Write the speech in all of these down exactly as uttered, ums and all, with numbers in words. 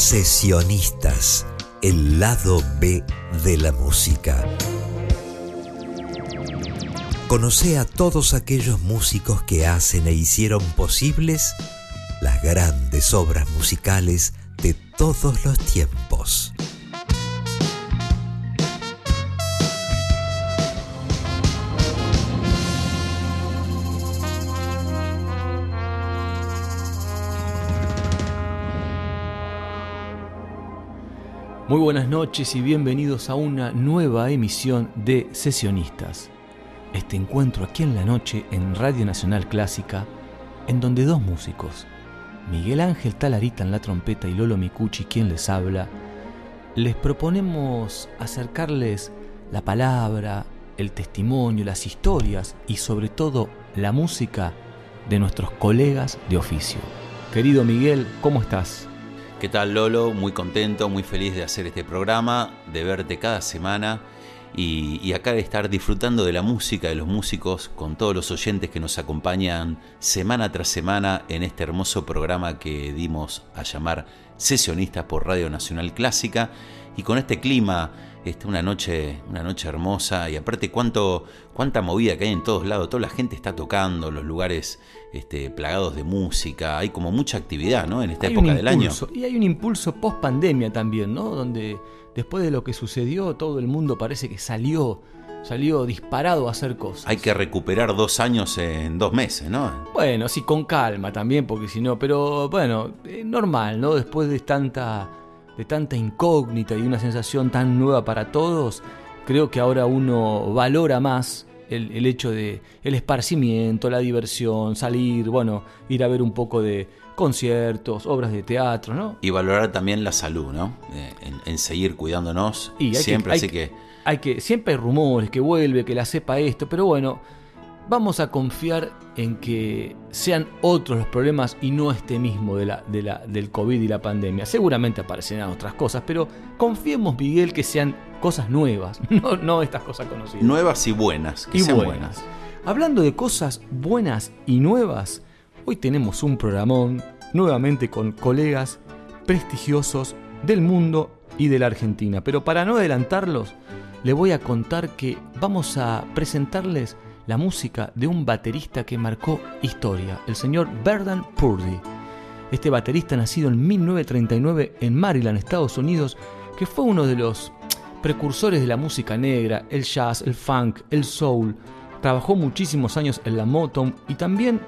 Sesionistas, el lado B de la música. Conoce a todos aquellos músicos que hacen e hicieron posibles las grandes obras musicales de todos los tiempos. Muy buenas noches y bienvenidos a una nueva emisión de Sesionistas. Este encuentro aquí en la noche en Radio Nacional Clásica, en donde dos músicos, Miguel Ángel Talarita en la trompeta y Lolo Micucci quien les habla, les proponemos acercarles la palabra, el testimonio, las historias y sobre todo la música de nuestros colegas de oficio. Querido Miguel, ¿cómo estás? ¿Qué tal, Lolo? Muy contento, muy feliz de hacer este programa, de verte cada semana y, y acá de estar disfrutando de la música, de los músicos, con todos los oyentes que nos acompañan semana tras semana en este hermoso programa que dimos a llamar Sesionistas por Radio Nacional Clásica, y con este clima, este, una noche, una noche hermosa, y aparte cuánto, cuánta movida que hay en todos lados, toda la gente está tocando, los lugares este, plagados de música, hay como mucha actividad, ¿no? En esta hay época del año. Y hay un impulso post pandemia también, ¿no? Donde después de lo que sucedió, todo el mundo parece que salió, salió disparado a hacer cosas. Hay que recuperar dos años en dos meses, ¿no? Bueno, sí, con calma también, porque si no, pero bueno, eh, normal, ¿no? Después de tanta, de tanta incógnita y una sensación tan nueva para todos, creo que ahora uno valora más el, el hecho de el esparcimiento, la diversión, salir, bueno, ir a ver un poco de conciertos, obras de teatro, ¿no? Y valorar también la salud, ¿no? Eh, en, en seguir cuidándonos y hay siempre, que, hay así que, que... Hay que, siempre hay rumores, que vuelve, que la cepa esto, pero bueno, vamos a confiar en que sean otros los problemas y no este mismo de la, de la, del COVID y la pandemia. Seguramente aparecerán otras cosas, pero confiemos, Miguel, que sean cosas nuevas, no, no estas cosas conocidas. Nuevas y buenas, que y sean buenas. buenas. Hablando de cosas buenas y nuevas, hoy tenemos un programón nuevamente con colegas prestigiosos del mundo y de la Argentina. Pero para no adelantarlos, les voy a contar que vamos a presentarles la música de un baterista que marcó historia, el señor Verdan Purdy. Este baterista, nacido en mil novecientos treinta y nueve en Maryland, Estados Unidos, que fue uno de los precursores de la música negra, el jazz, el funk, el soul. Trabajó muchísimos años en la Motown y también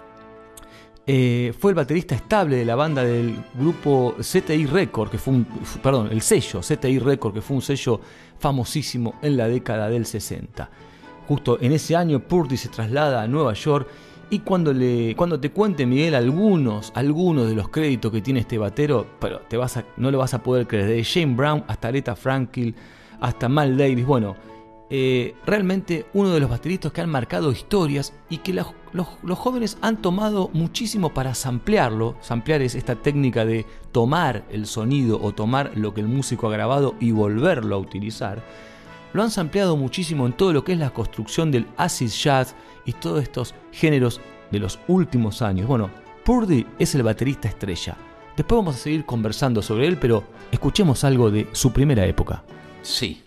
eh, fue el baterista estable de la banda del grupo Z T I Record, que fue un, perdón, el sello Z T I Record, que fue un sello famosísimo en la década del sesenta. Justo en ese año Purdy se traslada a Nueva York, y cuando le cuando te cuente, Miguel, algunos algunos de los créditos que tiene este batero, pero te vas a, no lo vas a poder creer, desde James Brown hasta Aretha Franklin hasta Mal Davis, bueno, eh, realmente uno de los bateristas que han marcado historias y que la, los, los jóvenes han tomado muchísimo para samplearlo. Samplear es esta técnica de tomar el sonido o tomar lo que el músico ha grabado y volverlo a utilizar. Lo han sampleado muchísimo en todo lo que es la construcción del acid jazz y todos estos géneros de los últimos años. Bueno, Purdy es el baterista estrella. Después vamos a seguir conversando sobre él, pero escuchemos algo de su primera época. Sí.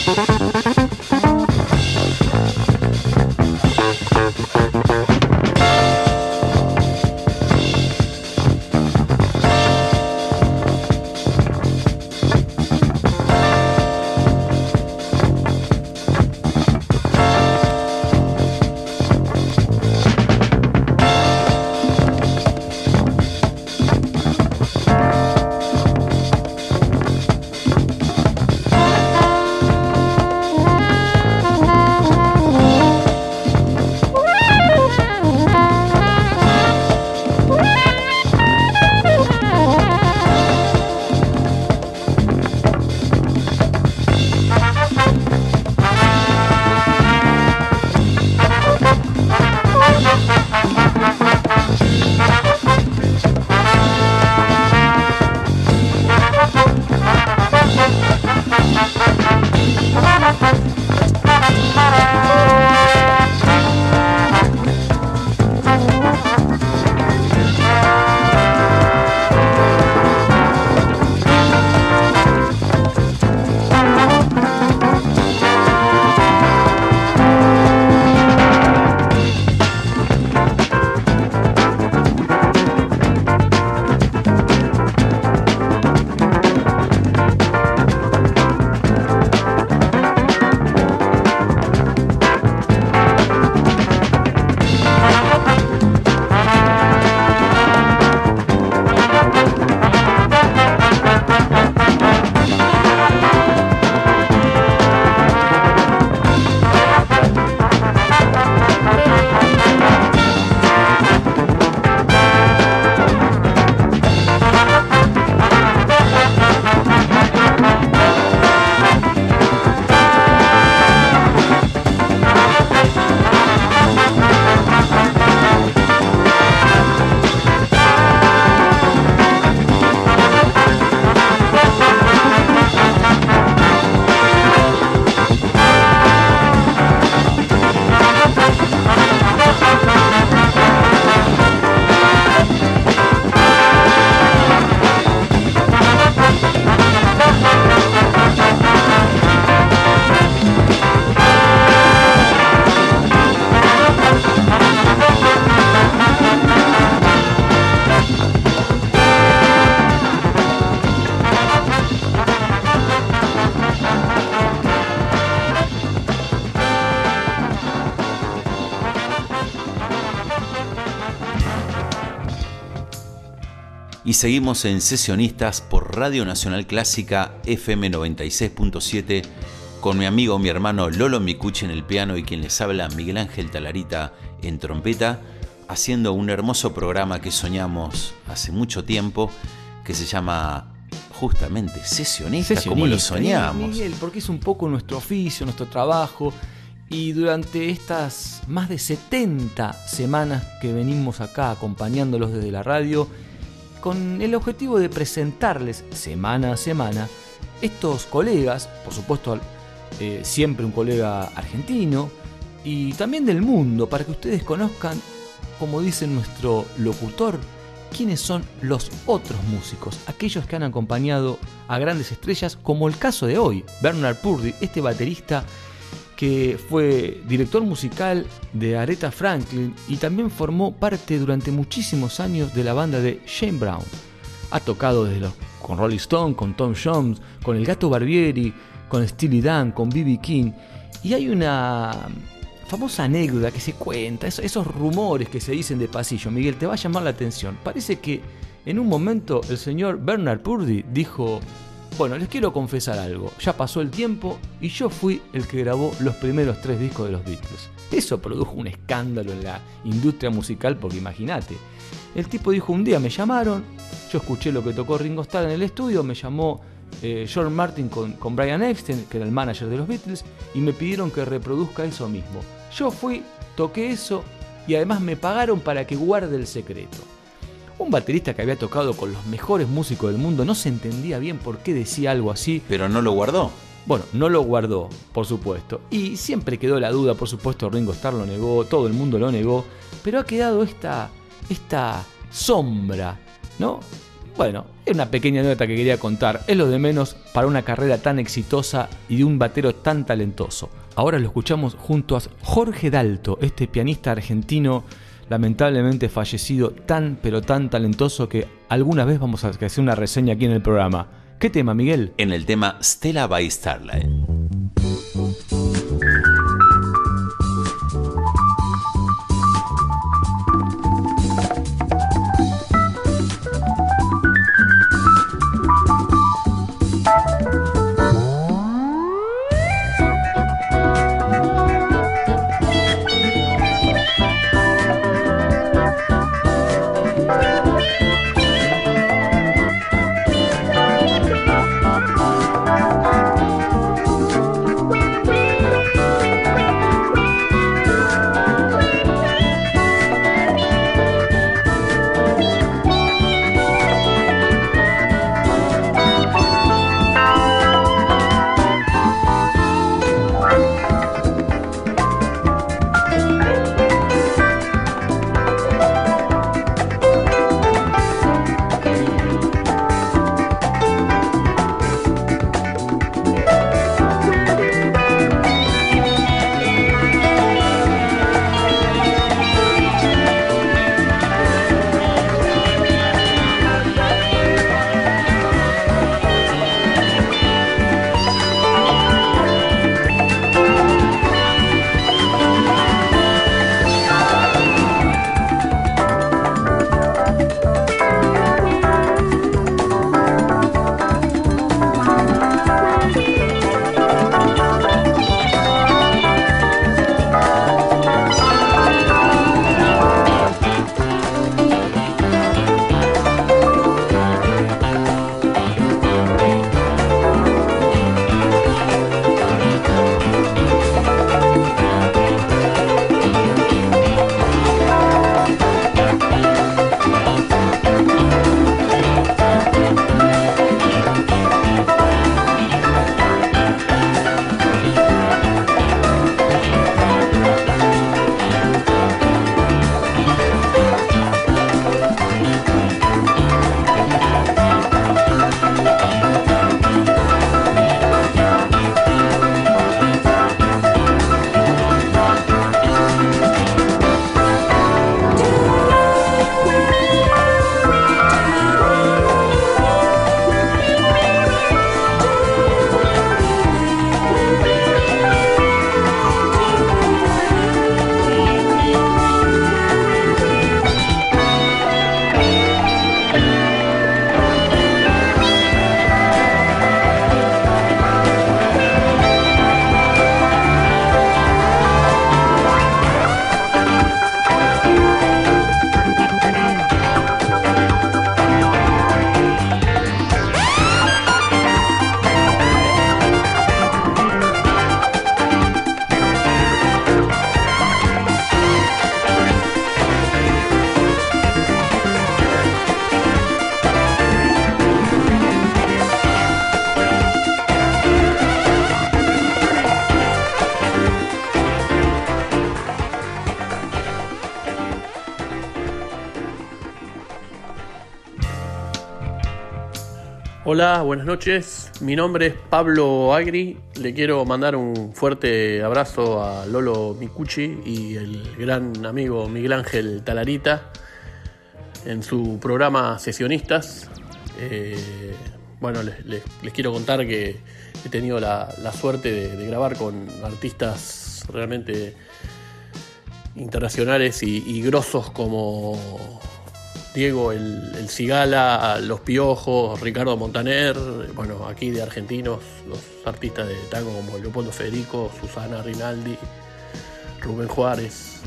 Y seguimos en Sesionistas por Radio Nacional Clásica F M noventa y seis punto siete con mi amigo, mi hermano Lolo Micucci en el piano y quien les habla, Miguel Ángel Talarita en trompeta, haciendo un hermoso programa que soñamos hace mucho tiempo, que se llama justamente Sesionistas, Sesionista, como lo soñamos. Miguel, porque es un poco nuestro oficio, nuestro trabajo, y durante estas más de setenta semanas que venimos acá acompañándolos desde la radio, con el objetivo de presentarles semana a semana estos colegas, por supuesto eh, siempre un colega argentino y también del mundo, para que ustedes conozcan, como dice nuestro locutor, quiénes son los otros músicos, aquellos que han acompañado a grandes estrellas, como el caso de hoy, Bernard Purdie, este baterista que fue director musical de Aretha Franklin y también formó parte durante muchísimos años de la banda de Shane Brown. Ha tocado desde los, con Rolling Stone, con Tom Jones, con El Gato Barbieri, con Steely Dan, con B B King. Y hay una famosa anécdota que se cuenta, esos, esos rumores que se dicen de pasillo. Miguel, te va a llamar la atención. Parece que en un momento el señor Bernard Purdie dijo: bueno, les quiero confesar algo, ya pasó el tiempo y yo fui el que grabó los primeros tres discos de los Beatles. Eso produjo un escándalo en la industria musical, porque imagínate, el tipo dijo: un día me llamaron, yo escuché lo que tocó Ringo Starr en el estudio, me llamó eh, George Martin con, con Brian Epstein, que era el manager de los Beatles, y me pidieron que reproduzca eso mismo. Yo fui, toqué eso y además me pagaron para que guarde el secreto. Un baterista que había tocado con los mejores músicos del mundo no se entendía bien por qué decía algo así. Pero no lo guardó. Bueno, no lo guardó, por supuesto. Y siempre quedó la duda, por supuesto, Ringo Starr lo negó, todo el mundo lo negó. Pero ha quedado esta, esta sombra, ¿no? Bueno, es una pequeña nota que quería contar, es lo de menos para una carrera tan exitosa y de un batero tan talentoso. Ahora lo escuchamos junto a Jorge Dalto, este pianista argentino lamentablemente fallecido, tan pero tan talentoso que alguna vez vamos a hacer una reseña aquí en el programa. ¿Qué tema, Miguel? En el tema Stella by Starlight. Hola, buenas noches. Mi nombre es Pablo Agri. Le quiero mandar un fuerte abrazo a Lolo Micucci y el gran amigo Miguel Ángel Talarita en su programa Sesionistas. Eh, bueno, les, les, les quiero contar que he tenido la, la suerte de, de grabar con artistas realmente internacionales y, y grosos como Diego el, el Cigala, Los Piojos, Ricardo Montaner, bueno, aquí de argentinos, los artistas de tango como Leopoldo Federico, Susana Rinaldi, Rubén Juárez,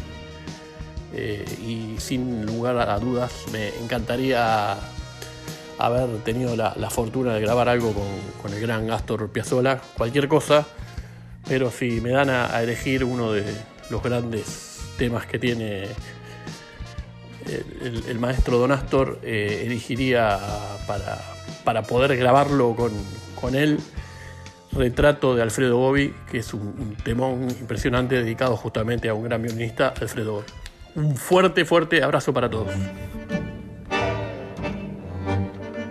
eh, y sin lugar a dudas me encantaría haber tenido la, la fortuna de grabar algo con, con el gran Astor Piazzolla, cualquier cosa, pero si me dan a, a elegir uno de los grandes temas que tiene El, el maestro Don Astor, eh, elegiría para, para poder grabarlo con, con él Retrato de Alfredo Gobbi, que es un, un temón impresionante dedicado justamente a un gran violinista, Alfredo Gobbi. Un fuerte, fuerte abrazo para todos.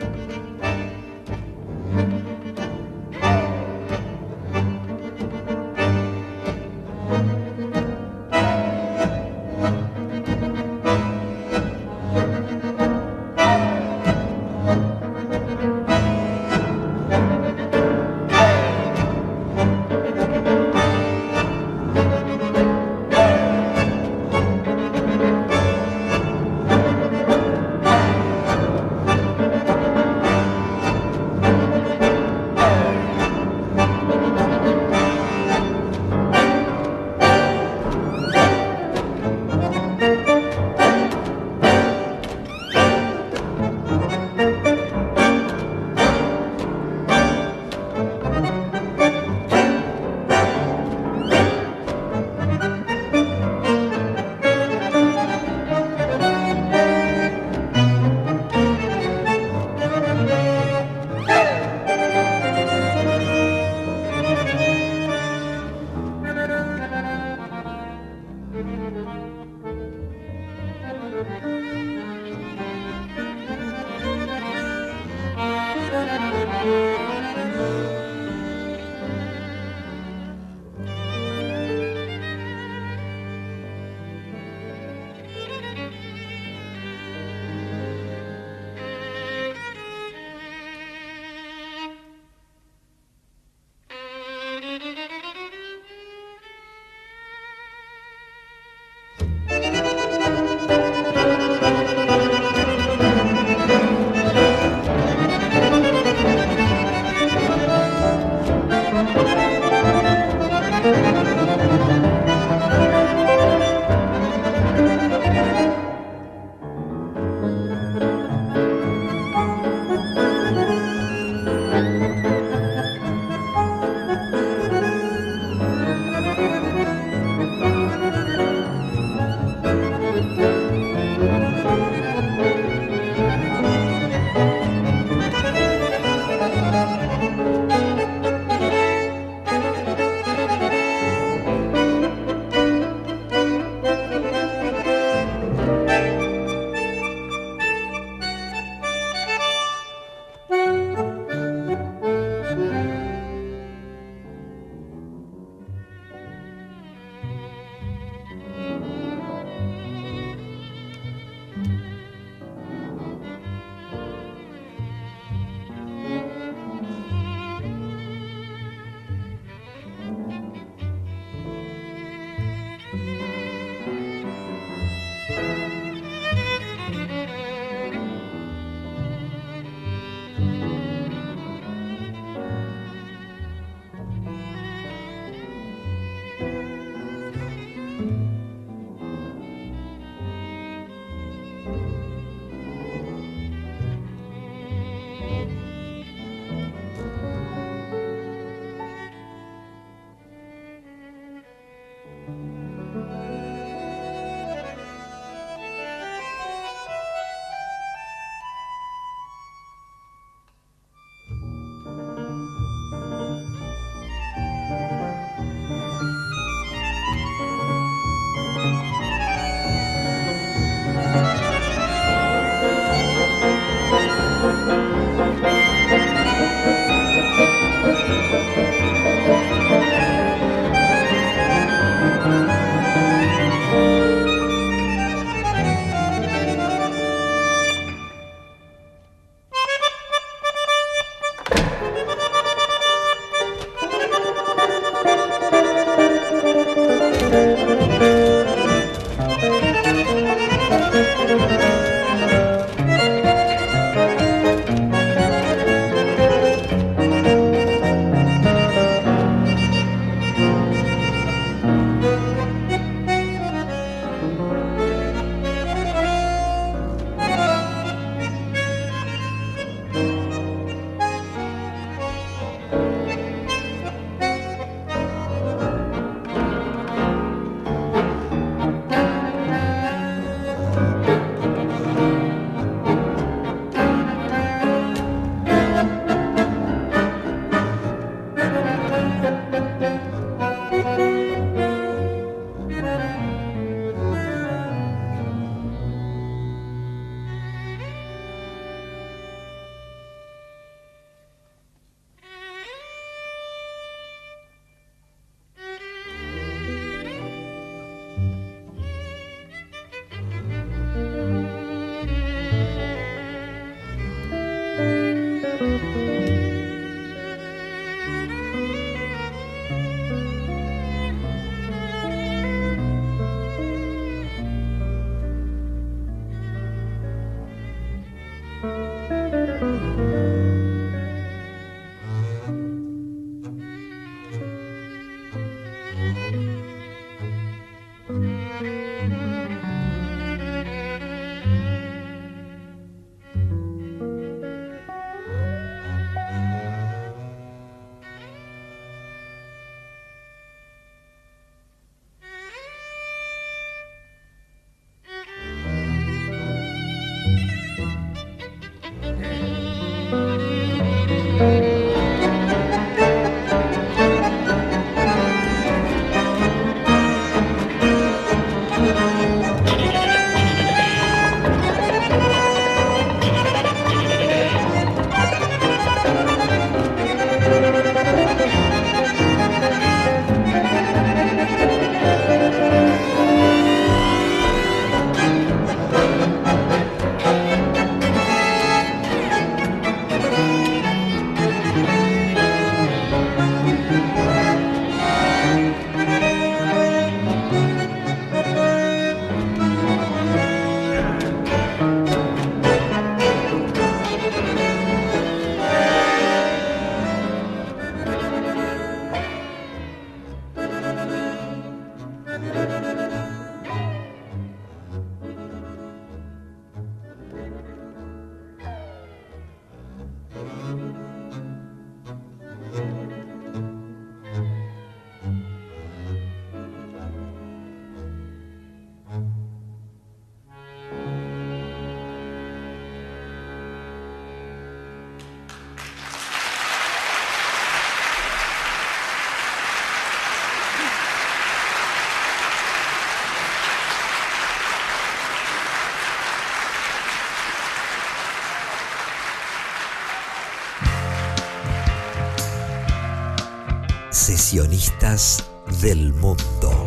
Sesionistas del mundo.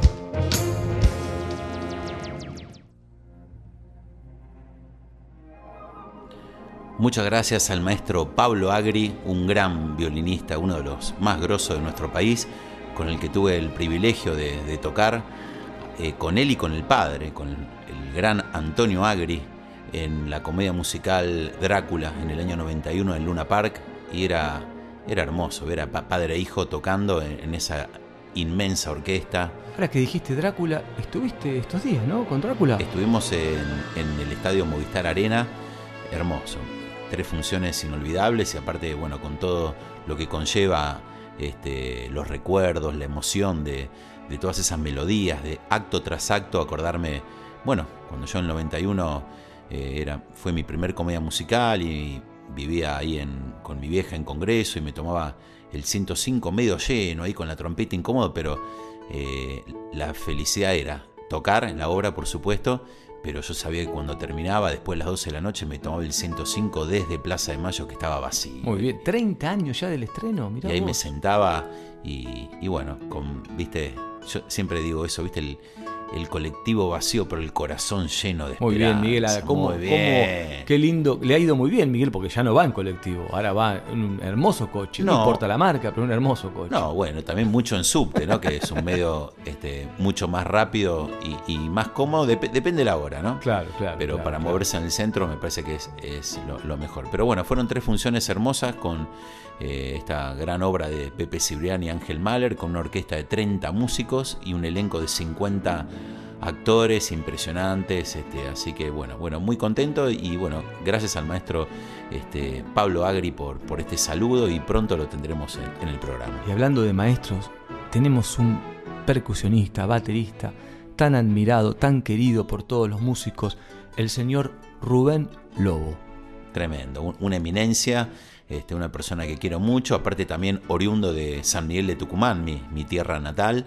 Muchas gracias al maestro Pablo Agri, un gran violinista, uno de los más grosos de nuestro país, con el que tuve el privilegio de, de tocar, eh, con él y con el padre, con el, el gran Antonio Agri, en la comedia musical Drácula en el año noventa y uno en Luna Park, y era... Era hermoso ver a padre e hijo tocando en, en esa inmensa orquesta. Ahora que dijiste Drácula, estuviste estos días, ¿no? Con Drácula. Estuvimos en, en el estadio Movistar Arena, hermoso. Tres funciones inolvidables y aparte, bueno, con todo lo que conlleva este, los recuerdos, la emoción de, de todas esas melodías, de acto tras acto, acordarme, bueno, cuando yo en el noventa y uno eh, era, fue mi primer comedia musical y vivía ahí en, con mi vieja en Congreso y me tomaba el ciento cinco medio lleno, ahí con la trompeta incómodo, pero eh, la felicidad era tocar en la obra, por supuesto, pero yo sabía que cuando terminaba, después de las doce de la noche, me tomaba el ciento cinco desde Plaza de Mayo, que estaba vacío. Muy bien, treinta años ya del estreno, mirá. Y ahí vos. me sentaba y, y bueno, con, viste, yo siempre digo eso, viste, el... el colectivo vacío, pero el corazón lleno de esperanza. Muy bien, Miguel. ¿Cómo, muy bien. Cómo, qué lindo. Le ha ido muy bien, Miguel, porque ya no va en colectivo. Ahora va en un hermoso coche. No, no importa la marca, pero un hermoso coche. No, bueno, también mucho en subte, ¿no? Que es un medio este, mucho más rápido y, y más cómodo. Dep- depende de la hora, ¿no? Claro, claro. Pero claro, para claro. moverse en el centro me parece que es, es lo, lo mejor. Pero bueno, fueron tres funciones hermosas con eh, esta gran obra de Pepe Cibrián y Ángel Mahler, con una orquesta de treinta músicos y un elenco de cincuenta actores impresionantes, este, así que bueno, bueno, muy contento y bueno, gracias al maestro este, Pablo Agri por, por este saludo y pronto lo tendremos en, en el programa. Y hablando de maestros, tenemos un percusionista, baterista, tan admirado, tan querido por todos los músicos, el señor Rubén Lobo. Tremendo, un, una eminencia, este, una persona que quiero mucho, aparte también oriundo de San Miguel de Tucumán, mi, mi tierra natal,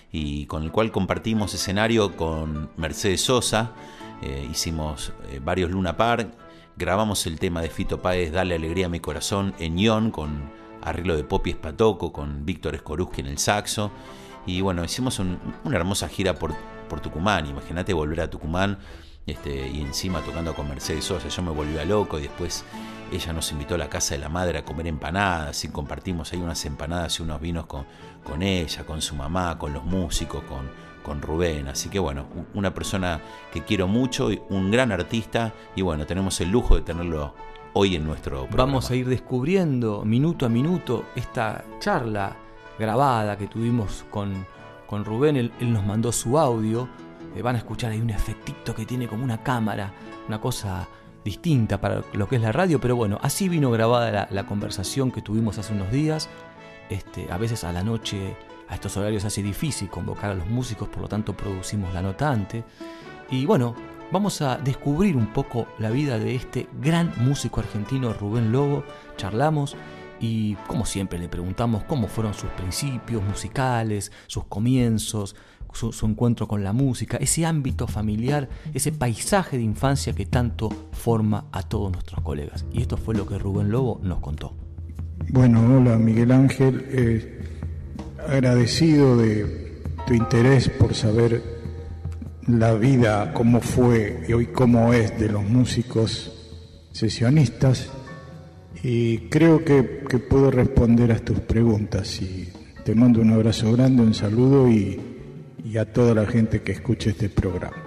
y con el cual compartimos escenario con Mercedes Sosa, eh, hicimos eh, varios Luna Park, grabamos el tema de Fito Páez, Dale Alegría a mi Corazón, en Ion, con arreglo de Popi Espatoco, con Víctor Skorupski en el saxo, y bueno, hicimos un, una hermosa gira por, por Tucumán. Imagínate volver a Tucumán este, y encima tocando con Mercedes Sosa. Yo me volvía loco y después ella nos invitó a la casa de la madre a comer empanadas y compartimos ahí unas empanadas y unos vinos con, con ella, con su mamá, con los músicos, con, con Rubén. Así que bueno, una persona que quiero mucho, un gran artista y bueno, tenemos el lujo de tenerlo hoy en nuestro programa. Vamos a ir descubriendo minuto a minuto esta charla grabada que tuvimos con, con Rubén. Él, él nos mandó su audio. Eh, van a escuchar ahí un efectito que tiene como una cámara, una cosa distinta para lo que es la radio, pero bueno, así vino grabada la, la conversación que tuvimos hace unos días. Este, a veces a la noche, a estos horarios hace difícil convocar a los músicos, por lo tanto producimos la nota antes. Y bueno, vamos a descubrir un poco la vida de este gran músico argentino Rubén Lobo. Charlamos y, como siempre, le preguntamos cómo fueron sus principios musicales, sus comienzos, su, su encuentro con la música, ese ámbito familiar, ese paisaje de infancia que tanto forma a todos nuestros colegas. Y esto fue lo que Rubén Lobo nos contó. Bueno, hola Miguel Ángel, eh, agradecido de tu interés por saber la vida, cómo fue y hoy cómo es de los músicos sesionistas, y creo que, que puedo responder a tus preguntas. Y te mando un abrazo grande, un saludo y, y a toda la gente que escuche este programa.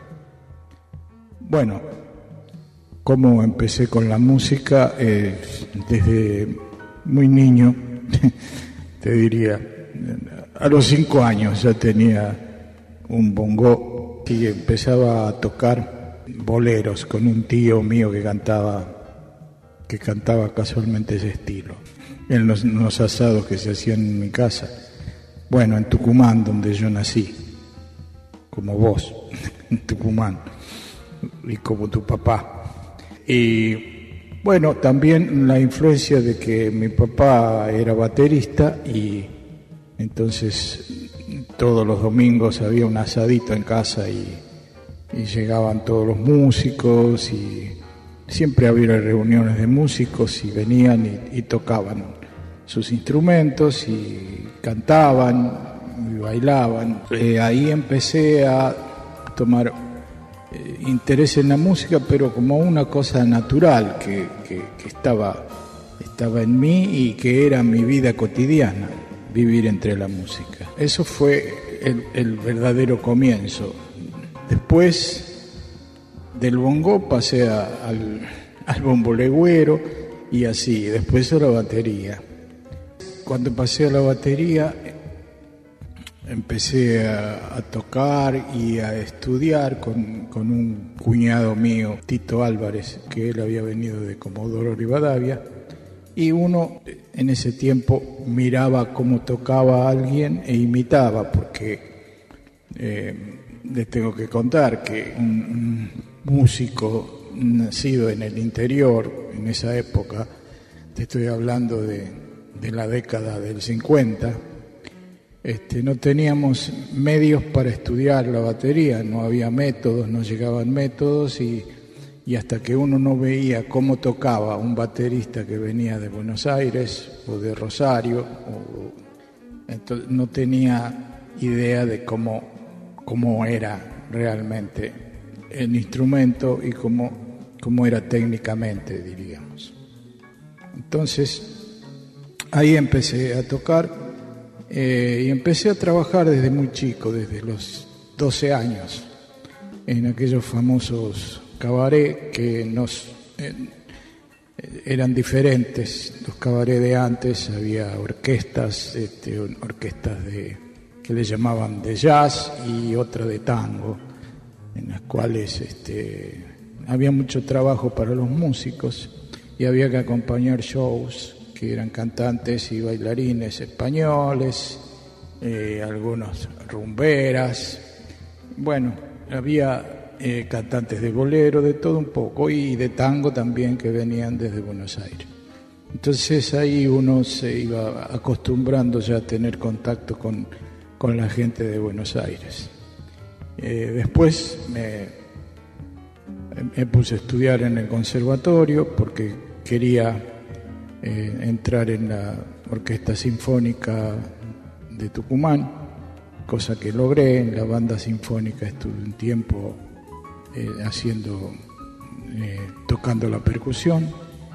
Bueno, cómo empecé con la música, eh, desde muy niño, te diría, a los cinco años ya tenía un bongo y empezaba a tocar boleros con un tío mío que cantaba que cantaba casualmente ese estilo en los, en los asados que se hacían en mi casa, bueno, en Tucumán, donde yo nací, como vos, en Tucumán, y como tu papá. Y bueno, también la influencia de que mi papá era baterista, y entonces todos los domingos había un asadito en casa y, y llegaban todos los músicos, y siempre había reuniones de músicos y venían y, y tocaban sus instrumentos y cantaban y bailaban. Eh, ahí empecé a tomar eh, interés en la música, pero como una cosa natural que, que, que estaba, estaba en mí y que era mi vida cotidiana, vivir entre la música. Eso fue el, el verdadero comienzo. Después del bongo pasé a, al, al bombo legüero y así, después a la batería. Cuando pasé a la batería empecé a, a tocar y a estudiar con, con un cuñado mío, Tito Álvarez, que él había venido de Comodoro Rivadavia, y uno en ese tiempo miraba cómo tocaba a alguien e imitaba, porque eh, les tengo que contar que un, un músico nacido en el interior, en esa época, te estoy hablando de, de la década del cincuenta, este, no teníamos medios para estudiar la batería, no había métodos, no llegaban métodos, y, y hasta que uno no veía cómo tocaba un baterista que venía de Buenos Aires o de Rosario, o, entonces no tenía idea de cómo, cómo era realmente el instrumento y cómo, cómo era técnicamente, diríamos. Entonces, ahí empecé a tocar eh, y empecé a trabajar desde muy chico, desde los doce años, en aquellos famosos cabaret que nos eh, eran diferentes. Los cabarets de antes había orquestas, este, orquestas de, que le llamaban de jazz y otra de tango, en las cuales este, había mucho trabajo para los músicos y había que acompañar shows que eran cantantes y bailarines españoles, eh, algunos rumberas, bueno, había eh, cantantes de bolero, de todo un poco, y de tango también, que venían desde Buenos Aires. Entonces ahí uno se iba acostumbrando ya a tener contacto con, con la gente de Buenos Aires. Eh, después me, me puse a estudiar en el conservatorio porque quería eh, entrar en la Orquesta Sinfónica de Tucumán, cosa que logré. En la banda sinfónica estuve un tiempo eh, haciendo, eh, tocando la percusión,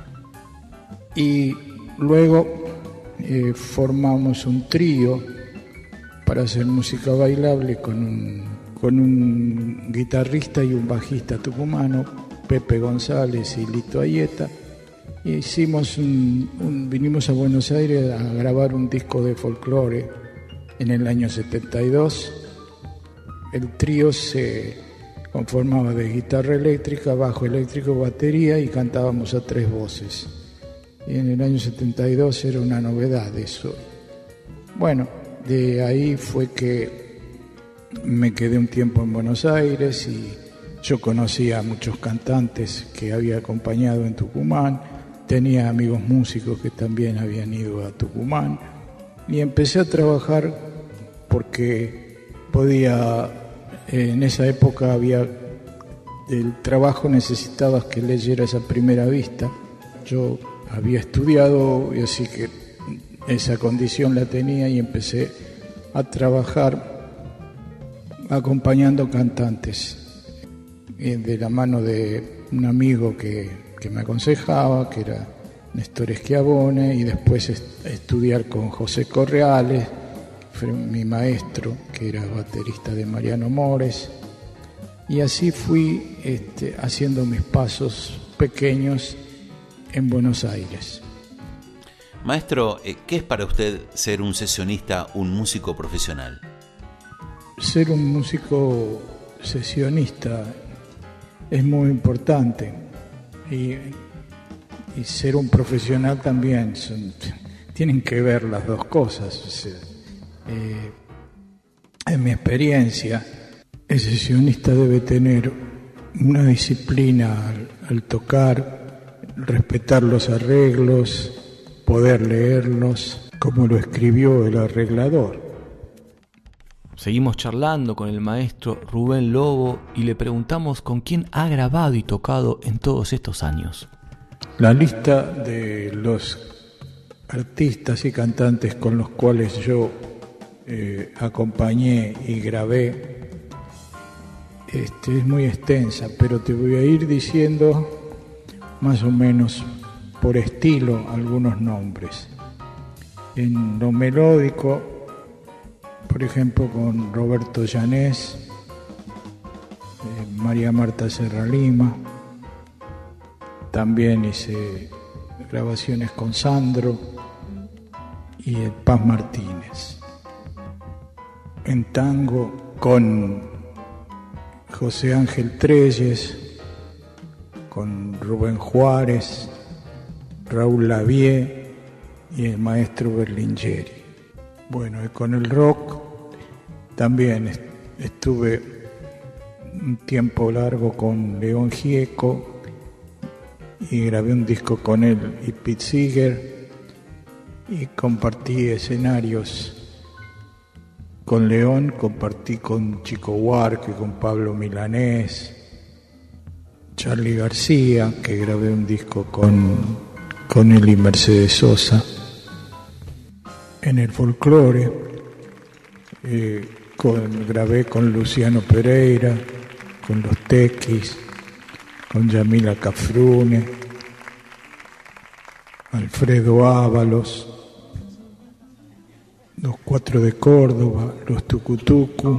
y luego eh, formamos un trío para hacer música bailable con un con un guitarrista y un bajista tucumano, Pepe González y Lito Ayeta. Y hicimos un, un, vinimos a Buenos Aires a grabar un disco de folclore En el año setenta y dos el trío se conformaba de guitarra eléctrica, bajo eléctrico, batería y cantábamos a tres voces. Y en el año setenta y dos era una novedad eso. Bueno, de ahí fue que me quedé un tiempo en Buenos Aires y yo conocía a muchos cantantes que había acompañado en Tucumán, tenía amigos músicos que también habían ido a Tucumán y empecé a trabajar porque podía, en esa época había, el trabajo necesitabas que leyeras a primera vista. Yo había estudiado y así que esa condición la tenía y empecé a trabajar acompañando cantantes de la mano de un amigo que, que me aconsejaba, que era Néstor Schiavone, y después est- estudiar con José Correales, que fue mi maestro, que era baterista de Mariano Mores, y así fui este, haciendo mis pasos pequeños en Buenos Aires. Maestro, ¿qué es para usted ser un sesionista, un músico profesional? Ser un músico sesionista es muy importante y, y ser un profesional también. Son, tienen que ver las dos cosas. O sea, eh, en mi experiencia, el sesionista debe tener una disciplina al, al tocar, respetar los arreglos, poder leerlos como lo escribió el arreglador. Seguimos charlando con el maestro Rubén Lobo y le preguntamos con quién ha grabado y tocado en todos estos años. La lista de los artistas y cantantes con los cuales yo eh, acompañé y grabé este, es muy extensa, pero te voy a ir diciendo más o menos por estilo algunos nombres. En lo melódico, por ejemplo, con Roberto Llanés, eh, María Marta Serra Lima. También hice grabaciones con Sandro y el Paz Martínez. En tango con José Ángel Trelles, con Rubén Juárez, Raúl Lavie y el maestro Berlingeri. Bueno, y con el rock también estuve un tiempo largo con León Gieco y grabé un disco con él y Pete Seeger y compartí escenarios con León, compartí con Chico Buarque, con Pablo Milanés, Charly García, que grabé un disco con, con él y Mercedes Sosa. En el folclore eh, con, grabé con Luciano Pereira, con los Tequis, con Yamila Cafrune, Alfredo Ábalos, los Cuatro de Córdoba, los Tucutucu,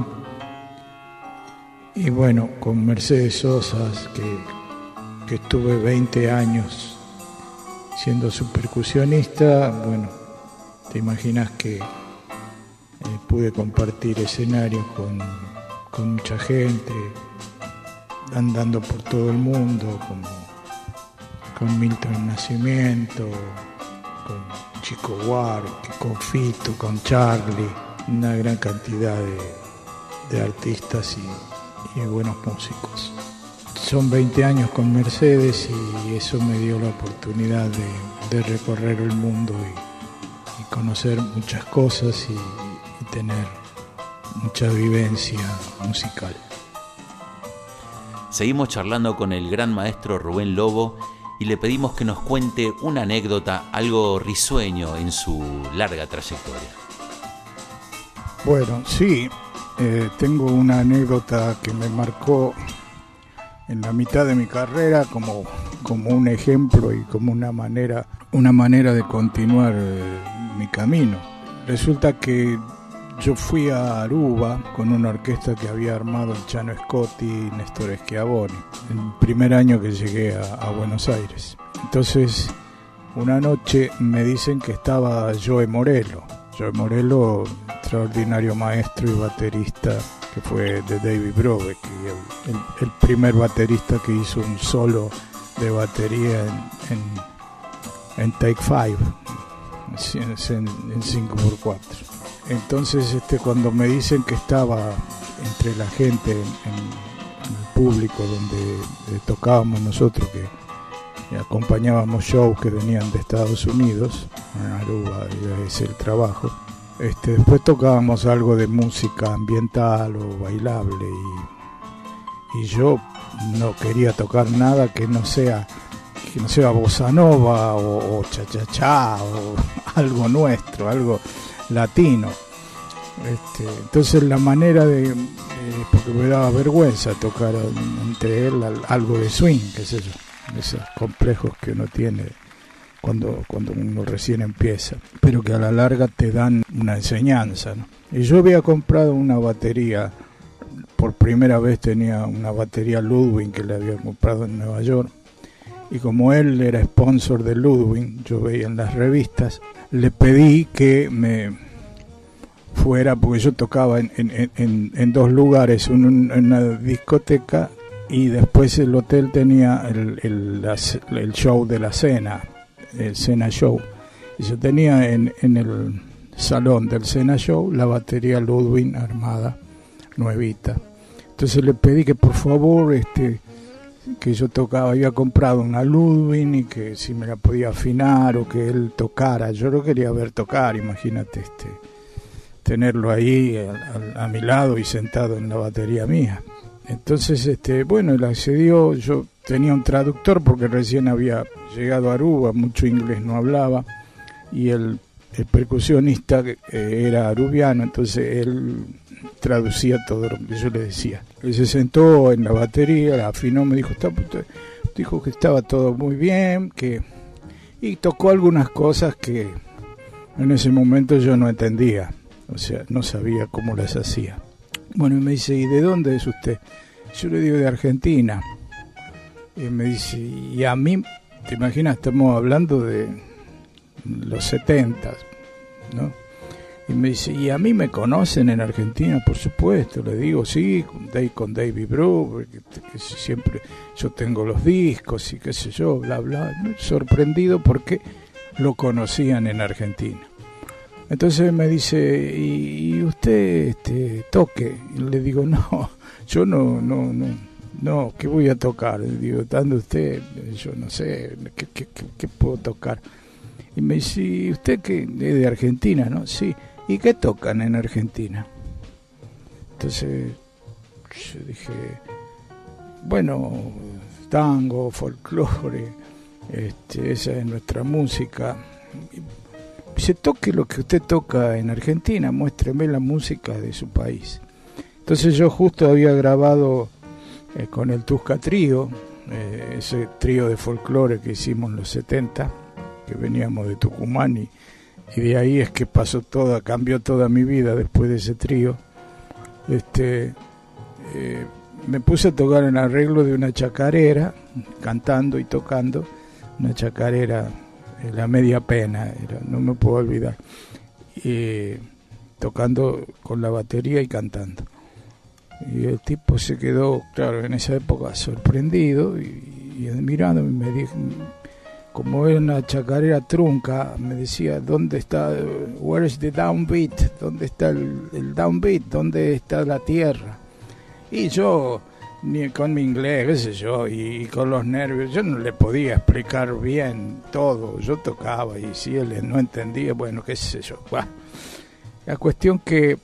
y bueno, con Mercedes Sosa, que, que estuve veinte años siendo su percusionista. Bueno, te imaginas que eh, pude compartir escenario con, con mucha gente, andando por todo el mundo, como con Milton Nascimento, con Chico Buarque, con Fito, con Charly, una gran cantidad de, de artistas y, y buenos músicos. Son veinte años con Mercedes y eso me dio la oportunidad de, de recorrer el mundo y, y conocer muchas cosas y, y tener mucha vivencia musical. Seguimos charlando con el gran maestro Rubén Lobo y le pedimos que nos cuente una anécdota, algo risueño en su larga trayectoria. Bueno, sí, eh, tengo una anécdota que me marcó en la mitad de mi carrera como, como un ejemplo y como una manera, una manera de continuar eh, mi camino. Resulta que yo fui a Aruba con una orquesta que había armado el Chano Scotti y Néstor Schiavone, el primer año que llegué a, a Buenos Aires. Entonces, una noche me dicen que estaba Joe Morello. Joe Morello, extraordinario maestro y baterista, que fue de David Brubeck, y el, el, el primer baterista que hizo un solo de batería en, en, en Take Five, en, en cinco por cuatro. Entonces, este, cuando me dicen que estaba entre la gente en, en el público donde eh, tocábamos nosotros, que y acompañábamos shows que venían de Estados Unidos, en Aruba, es el trabajo. Este, después tocábamos algo de música ambiental o bailable, y, y yo no quería tocar nada que no sea que no sea bossa nova o, o cha-cha-cha o algo nuestro, algo latino. Este, entonces la manera de, eh, porque me daba vergüenza tocar entre él algo de swing, qué sé yo, esos complejos que uno tiene cuando, cuando uno recién empieza, pero que a la larga te dan una enseñanza, ¿no? Y yo había comprado una batería, por primera vez tenía una batería Ludwig que le había comprado en Nueva York, y como él era sponsor de Ludwig, yo veía en las revistas, le pedí que me fuera, porque yo tocaba en, en, en, en dos lugares, un, en una discoteca, y después el hotel tenía el, el, la, el show de la cena, el Cena Show, y yo tenía en, en el salón del Cena Show la batería Ludwig armada, nuevita. Entonces le pedí que por favor, este, que yo tocaba, había comprado una Ludwig y que si me la podía afinar o que él tocara. Yo lo quería ver tocar, imagínate, este, tenerlo ahí a, a, a mi lado y sentado en la batería mía. Entonces, este, bueno, él accedió. Yo tenía un traductor porque recién había llegado a Aruba, mucho inglés no hablaba, y el, el percusionista eh, era arubiano, entonces él traducía todo lo que yo le decía. Él se sentó en la batería, la afinó, me dijo, está, dijo que estaba todo muy bien, que y tocó algunas cosas que en ese momento yo no entendía, o sea, no sabía cómo las hacía. Bueno, y me dice, ¿y de dónde es usted? Yo le digo, de Argentina. Y me dice, y a mí, te imaginas, estamos hablando de los setentas, ¿no? Y me dice, ¿y a mí me conocen en Argentina? Por supuesto, le digo, sí, con, Dave, con David Brubeck, que, que siempre yo tengo los discos y qué sé yo, bla, bla. Sorprendido porque lo conocían en Argentina. Entonces me dice, ¿y, y usted este, toque? Y le digo, no, yo no, no, no, no, ¿qué voy a tocar? Le digo, estando usted, yo no sé, ¿qué, qué, qué, qué puedo tocar? Y me dice, ¿y usted qué? Es de Argentina, ¿no? Sí. ¿Y qué tocan en Argentina? Entonces yo dije, bueno, tango, folclore, este, esa es nuestra música. Dice, toque lo que usted toca en Argentina, muéstreme la música de su país. Entonces yo justo había grabado eh, con el Tusca Trío, eh, ese trío de folclore que hicimos en los setenta, que veníamos de Tucumán, y, y de ahí es que pasó toda, cambió toda mi vida después de ese trío. Este, eh, me puse a tocar en arreglo de una chacarera, cantando y tocando, una chacarera, La Media Pena, era, no me puedo olvidar, y tocando con la batería y cantando. Y el tipo se quedó, claro, en esa época sorprendido y, y admirándome. Me dijo, como era una chacarera trunca, me decía, ¿dónde está, where is the downbeat? ¿Dónde está el, el downbeat? ¿Dónde está la tierra? Y yo, ni con mi inglés, qué sé yo, y, y con los nervios, yo no le podía explicar bien todo. Yo tocaba y si él no entendía, bueno, qué sé yo. Bah. La cuestión que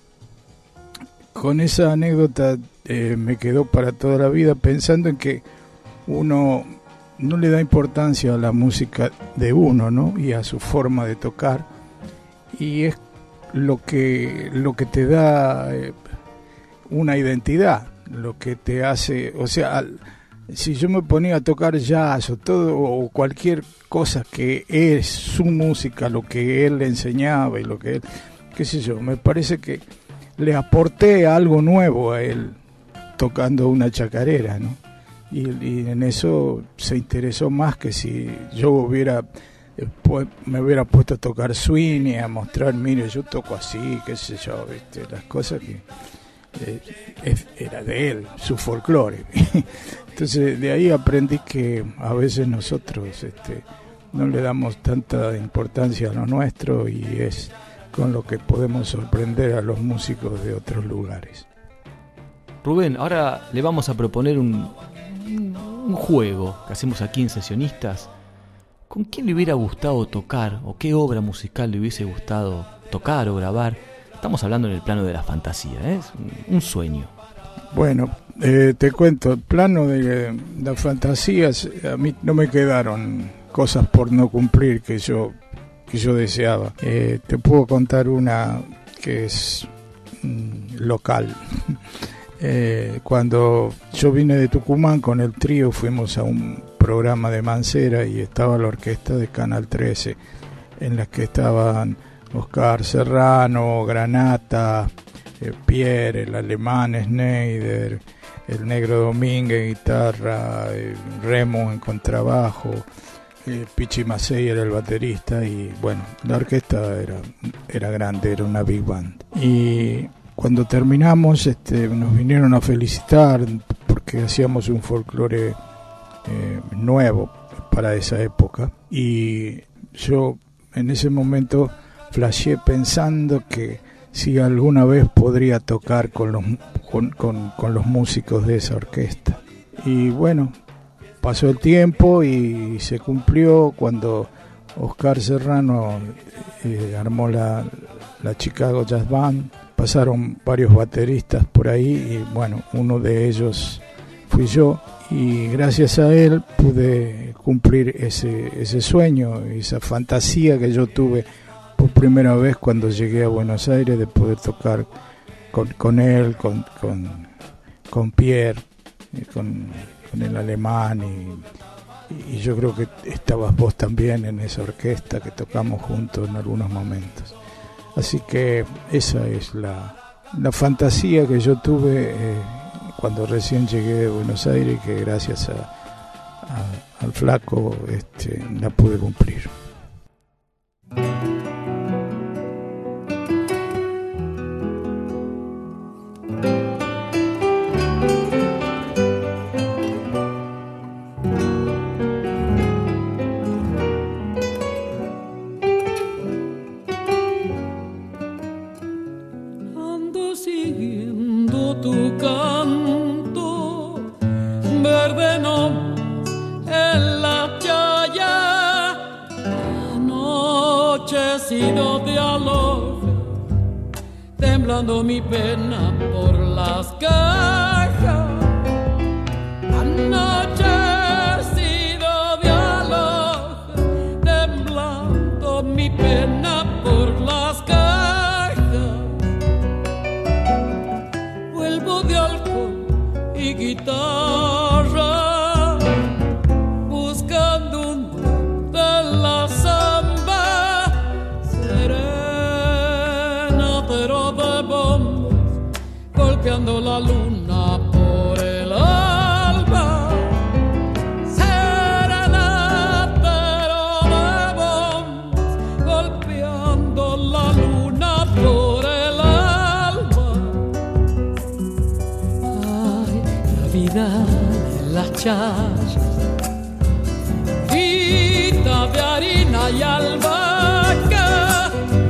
con esa anécdota eh, me quedó para toda la vida, pensando en que uno no le da importancia a la música de uno, ¿no? Y a su forma de tocar, y es lo que lo que te da eh, una identidad, lo que te hace, o sea, al, si yo me ponía a tocar jazz o todo o cualquier cosa que es su música, lo que él le enseñaba y lo que él, qué sé yo, me parece que le aporté algo nuevo a él tocando una chacarera, ¿no? Y, y en eso se interesó más que si yo hubiera Después me hubiera puesto a tocar swing y a mostrar, mire, yo toco así, qué sé yo, ¿viste? Las cosas que eh, es, era de él, su folclore. Entonces de ahí aprendí que a veces nosotros este, no le damos tanta importancia a lo nuestro y es con lo que podemos sorprender a los músicos de otros lugares. Rubén, ahora le vamos a proponer un, un juego que hacemos aquí en Sesionistas. ¿Con quién le hubiera gustado tocar o qué obra musical le hubiese gustado tocar o grabar? Estamos hablando en el plano de la fantasía, ¿eh? Es un, un sueño. Bueno, eh, te cuento, el plano de las fantasías, a mí no me quedaron cosas por no cumplir que yo, que yo deseaba. Eh, te puedo contar una que es mm, local. Eh, cuando yo vine de Tucumán con el trío, fuimos a un programa de Mancera y estaba la orquesta de Canal trece, en la que estaban Oscar Serrano, Granata, eh, Pierre, el alemán Schneider, el negro Domínguez en guitarra, eh, Remo en contrabajo, eh, Pichi Macei era el baterista y bueno, la orquesta era, era grande, era una big band. Y cuando terminamos este, nos vinieron a felicitar porque hacíamos un folclore eh, nuevo para esa época y yo en ese momento flasheé pensando que si alguna vez podría tocar con los, con, con, con los músicos de esa orquesta. Y bueno, pasó el tiempo y se cumplió cuando Oscar Serrano eh, armó la, la Chicago Jazz Band. Pasaron varios bateristas por ahí y bueno, uno de ellos fui yo y gracias a él pude cumplir ese, ese sueño, esa fantasía que yo tuve por primera vez cuando llegué a Buenos Aires de poder tocar con, con él, con, con, con Pierre, con, con el alemán y, y yo creo que estabas vos también en esa orquesta que tocamos juntos en algunos momentos. Así que esa es la, la fantasía que yo tuve eh, cuando recién llegué de Buenos Aires, que gracias a, a, al flaco este, la pude cumplir. Mi pena por las cajas, anochecido de aloja, temblando mi pena por las cajas. Vuelvo de alcohol y guitarra, buscando un don de la samba serena, pero de golpeando la luna por el alba, serenatero de bombas, golpeando la luna por el alba. Ay, la vida de las chayas, vida de harina y albahaca,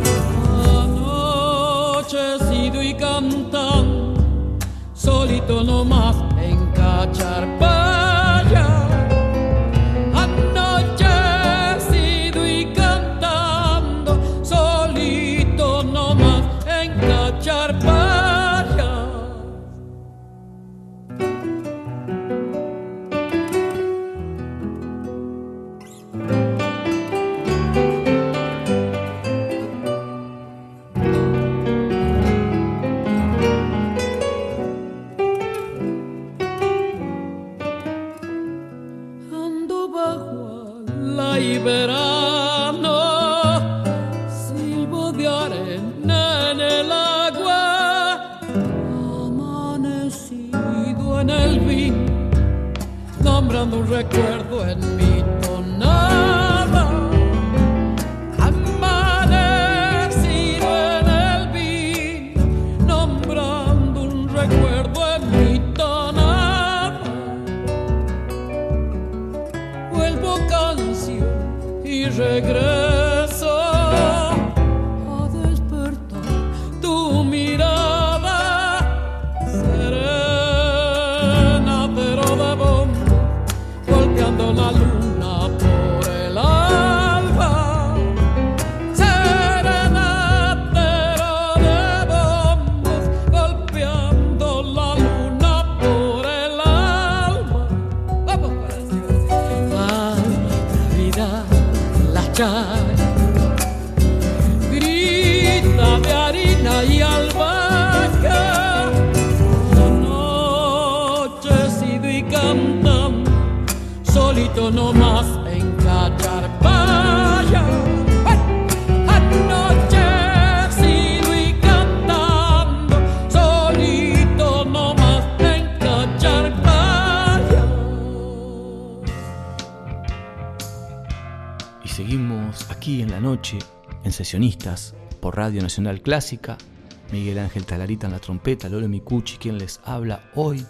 anochecido y cantando solito nomás en Cacharpaya, anochecido y cantando solito nomás en Cacharpaya. Un recuerdo en mi tonada, marchar. Grita de harina y albahaca, la noche he sido y cantando, solito nomás en Cacharpaya. Anoche he sido y cantando, solito nomás en Cacharpaya. Y seguimos aquí en la noche, en Sesionistas, por Radio Nacional Clásica. Miguel Ángel Talarita en la trompeta, Lolo Micucci quien les habla hoy,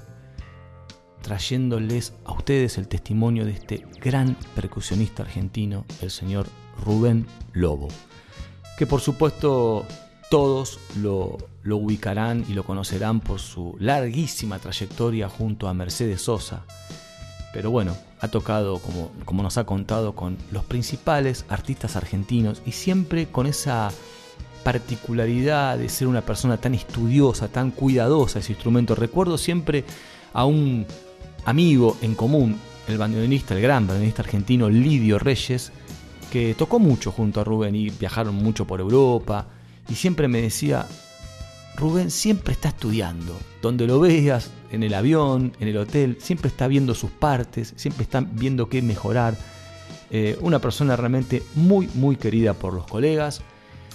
trayéndoles a ustedes el testimonio de este gran percusionista argentino, el señor Rubén Lobo, que por supuesto todos lo, lo ubicarán y lo conocerán por su larguísima trayectoria junto a Mercedes Sosa. Pero bueno, ha tocado, como, como nos ha contado, con los principales artistas argentinos y siempre con esa particularidad de ser una persona tan estudiosa, tan cuidadosa de ese instrumento. Recuerdo siempre a un amigo en común, el bandoneonista, el gran bandoneonista argentino Lidio Reyes, que tocó mucho junto a Rubén y viajaron mucho por Europa, y siempre me decía: Rubén siempre está estudiando, donde lo veas, en el avión, en el hotel, siempre está viendo sus partes, siempre está viendo qué mejorar. Eh, una persona realmente muy, muy querida por los colegas.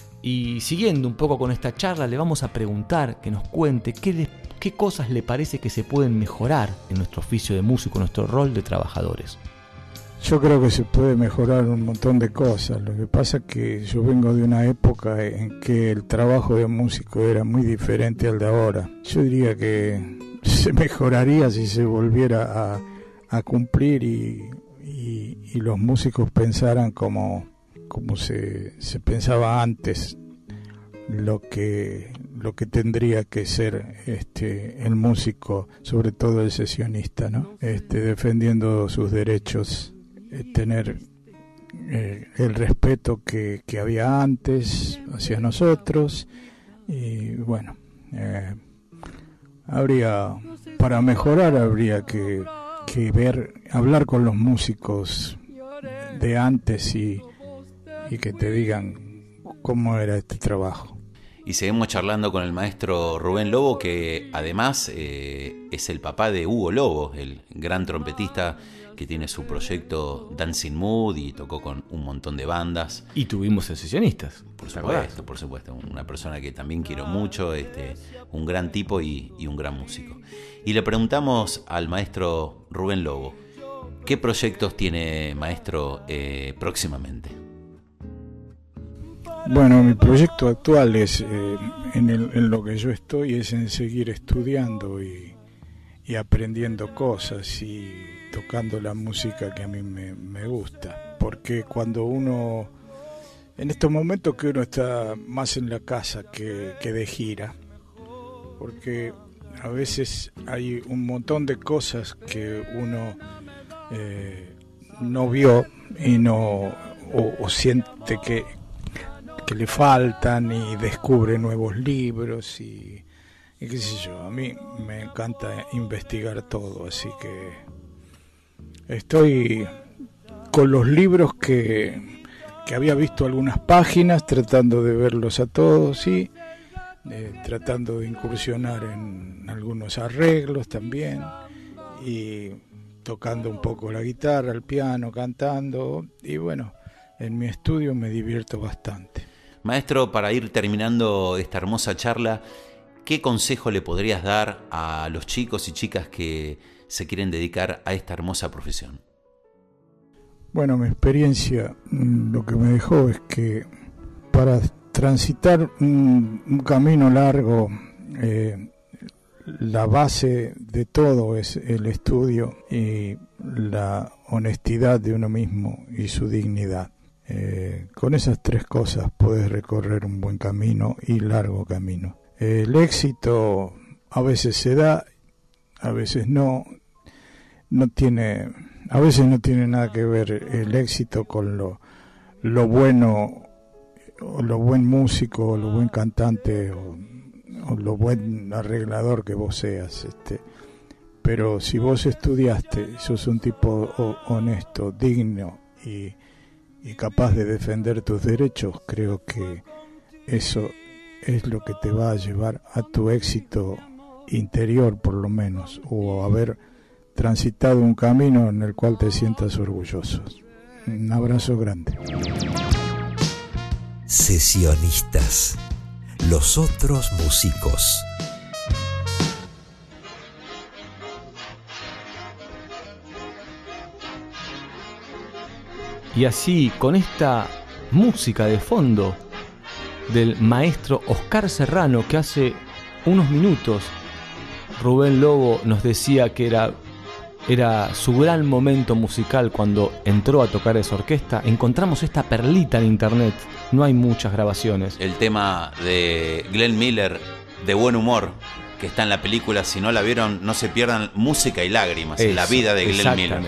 Y siguiendo un poco con esta charla, le vamos a preguntar que nos cuente qué, le, qué cosas le parece que se pueden mejorar en nuestro oficio de músico, en nuestro rol de trabajadores. Yo creo que se puede mejorar un montón de cosas. Lo que pasa es que yo vengo de una época en que el trabajo de músico era muy diferente al de ahora. Yo diría que se mejoraría si se volviera a, a cumplir y, y, y los músicos pensaran como, como se, se pensaba antes, lo que, lo que tendría que ser este, el músico, sobre todo el sesionista, ¿no? Este, defendiendo sus derechos. Tener eh, el respeto que, que había antes hacia nosotros. Y bueno, eh, habría, para mejorar habría que, que ver, hablar con los músicos de antes y, y que te digan cómo era este trabajo. Y seguimos charlando con el maestro Rubén Lobo, que además eh, es el papá de Hugo Lobo, el gran trompetista que tiene su proyecto Dancing Mood y tocó con un montón de bandas. Y tuvimos sesionistas. Por supuesto, por supuesto. Una persona que también quiero mucho, este, un gran tipo y, y un gran músico. Y le preguntamos al maestro Rubén Lobo, ¿qué proyectos tiene, maestro, eh, próximamente? Bueno, mi proyecto actual es, eh, en, el, en lo que yo estoy, es en seguir estudiando y, y aprendiendo cosas y tocando la música que a mí me, me gusta. Porque cuando uno, en estos momentos que uno está más en la casa que, que de gira, porque a veces hay un montón de cosas que uno eh, no vio y no o, o siente que que le faltan y descubre nuevos libros y, y qué sé yo. A mí me encanta investigar todo, así que estoy con los libros que, que había visto algunas páginas, tratando de verlos a todos y eh, tratando de incursionar en algunos arreglos también y tocando un poco la guitarra, el piano, cantando y bueno, en mi estudio me divierto bastante. Maestro, para ir terminando esta hermosa charla, ¿qué consejo le podrías dar a los chicos y chicas que se quieren dedicar a esta hermosa profesión? Bueno, mi experiencia lo que me dejó es que para transitar un, un camino largo, eh, la base de todo es el estudio y la honestidad de uno mismo y su dignidad. Eh, con esas tres cosas puedes recorrer un buen camino y largo camino. Eh, el éxito a veces se da, a veces no, no tiene, a veces no tiene nada que ver el éxito con lo, lo bueno, o lo buen músico, o lo buen cantante, o, o lo buen arreglador que vos seas. Este, pero si vos estudiaste, sos un tipo honesto, digno y y capaz de defender tus derechos, creo que eso es lo que te va a llevar a tu éxito interior, por lo menos, o haber transitado un camino en el cual te sientas orgulloso. Un abrazo grande. Sesionistas, los otros músicos. Y así, con esta música de fondo del maestro Oscar Serrano, que hace unos minutos Rubén Lobo nos decía que era, era su gran momento musical cuando entró a tocar esa orquesta, encontramos esta perlita en internet. No hay muchas grabaciones. El tema de Glenn Miller, de Buen Humor, que está en la película, si no la vieron, no se pierdan Música y Lágrimas, Eso, la vida de Glenn Miller.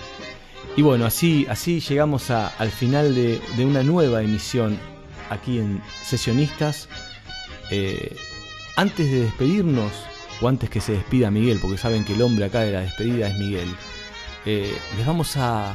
Y bueno, así, así llegamos a, al final de, de una nueva emisión aquí en Sesionistas. Eh, antes de despedirnos, o antes que se despida Miguel, porque saben que el hombre acá de la despedida es Miguel, eh, les vamos a,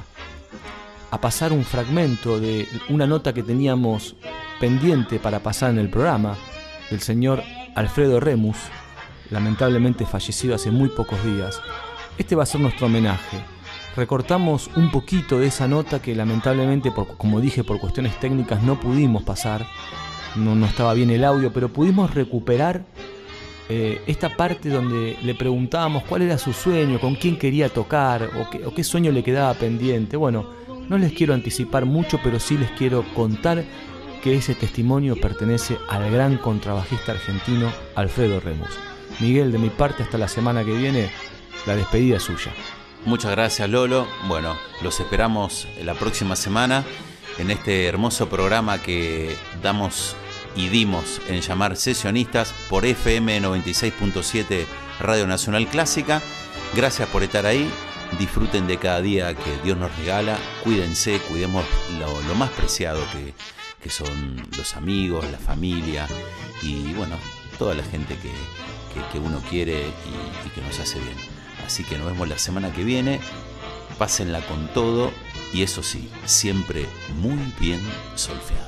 a pasar un fragmento de una nota que teníamos pendiente para pasar en el programa, del señor Alfredo Remus, lamentablemente fallecido hace muy pocos días. Este va a ser nuestro homenaje. Recortamos un poquito de esa nota que lamentablemente, por, como dije, por cuestiones técnicas no pudimos pasar, no, no estaba bien el audio, pero pudimos recuperar eh, esta parte donde le preguntábamos cuál era su sueño, con quién quería tocar o qué, o qué sueño le quedaba pendiente. Bueno, no les quiero anticipar mucho, pero sí les quiero contar que ese testimonio pertenece al gran contrabajista argentino Alfredo Remus. Miguel, de mi parte, hasta la semana que viene, la despedida es suya. Muchas gracias, Lolo. Bueno, los esperamos la próxima semana en este hermoso programa que damos y dimos en llamar Sesionistas por F M noventa y seis punto siete Radio Nacional Clásica. Gracias por estar ahí. Disfruten de cada día que Dios nos regala. Cuídense, cuidemos lo, lo más preciado que, que son los amigos, la familia y bueno, toda la gente que, que, que uno quiere y, y que nos hace bien. Así que nos vemos la semana que viene. Pásenla con todo y eso sí, siempre muy bien solfeado.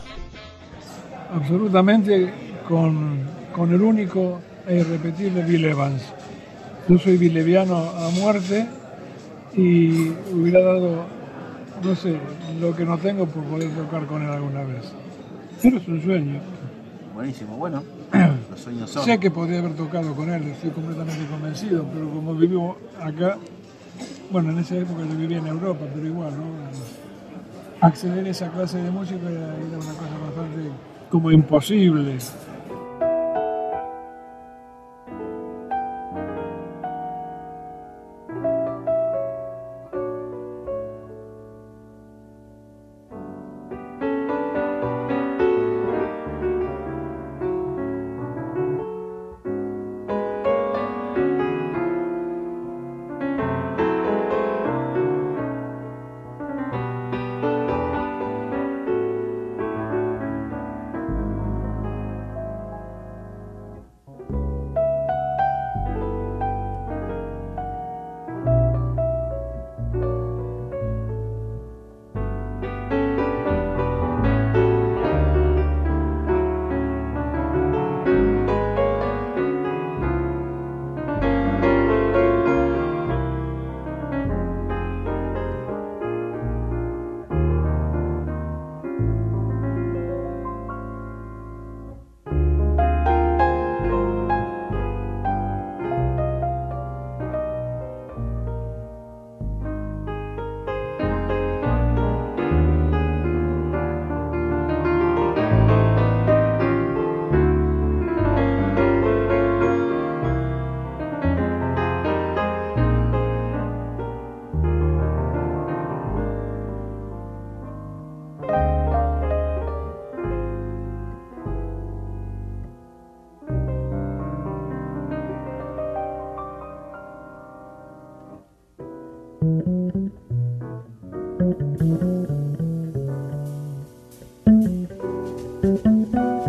Absolutamente con, con el único e irrepetible Bill Evans. Yo soy bileviano a muerte y hubiera dado, no sé, lo que no tengo por poder tocar con él alguna vez. Pero es un sueño. Buenísimo, bueno, los sueños son. Sé que podría haber tocado con él, estoy completamente convencido, pero como vivimos acá, bueno, en esa época yo vivía en Europa, pero igual, ¿no? Acceder a esa clase de música era, era una cosa bastante como imposible.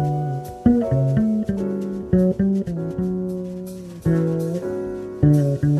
Mm-hmm.